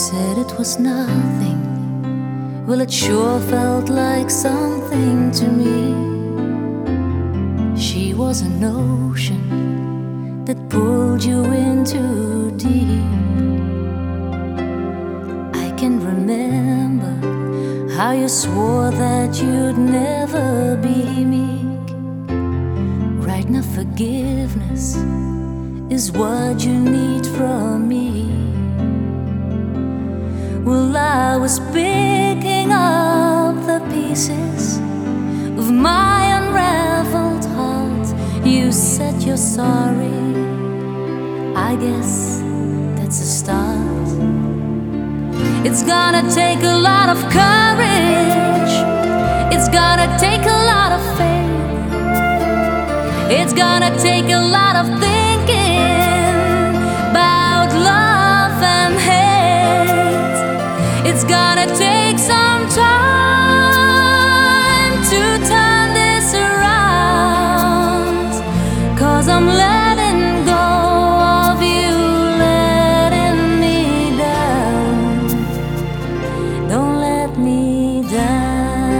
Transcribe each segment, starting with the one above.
said it was nothing. Well, it sure felt like something to me. She was an ocean that pulled you in too deep. I can remember how you swore that you'd never be meek. Right now forgiveness is what you need from me. Well, I was picking up the pieces of my unraveled heart. You said you're sorry. I guess that's a start. It's gonna take a lot of courage. It's gonna take a lot of faith. It's gonna take a lot of thinking about love and hate. It's gonna take some time to turn this around, 'cause I'm letting go of you, letting me down. Don't let me down.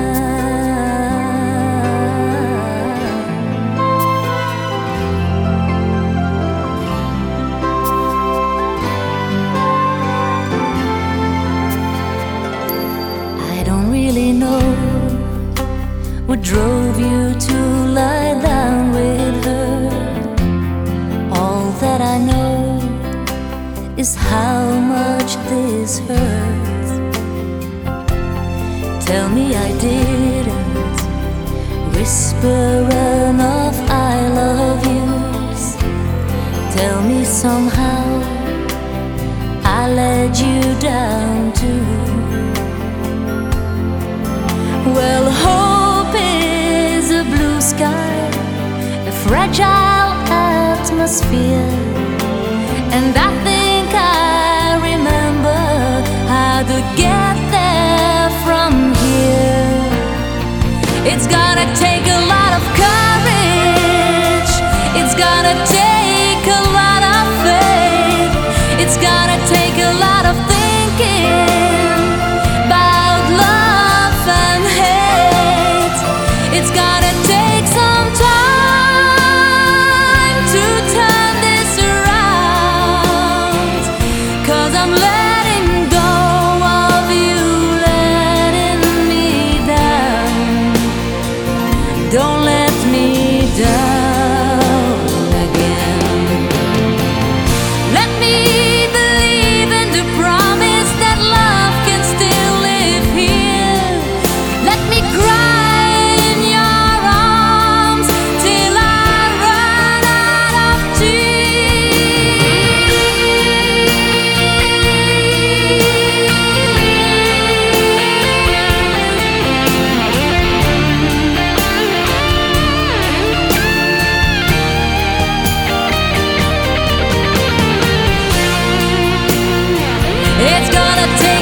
Know what drove you to lie down with her. All that I know is how much this hurts. Tell me I didn't whisper enough I love yous. Tell me somehow I let you down too. Well, hope is a blue sky, a fragile atmosphere, and I think I remember how to get there from here. It's gonna take a lot of courage. It's gonna take a lot of faith. It's gonna take a lot of thinking about love and hate. It's gonna take some time to turn this around, 'cause I'm letting go of you, letting me down. Don't let me down again. Let me believe in the promise that love can still live here. Let me cry in your arms till I run out of It's gonna take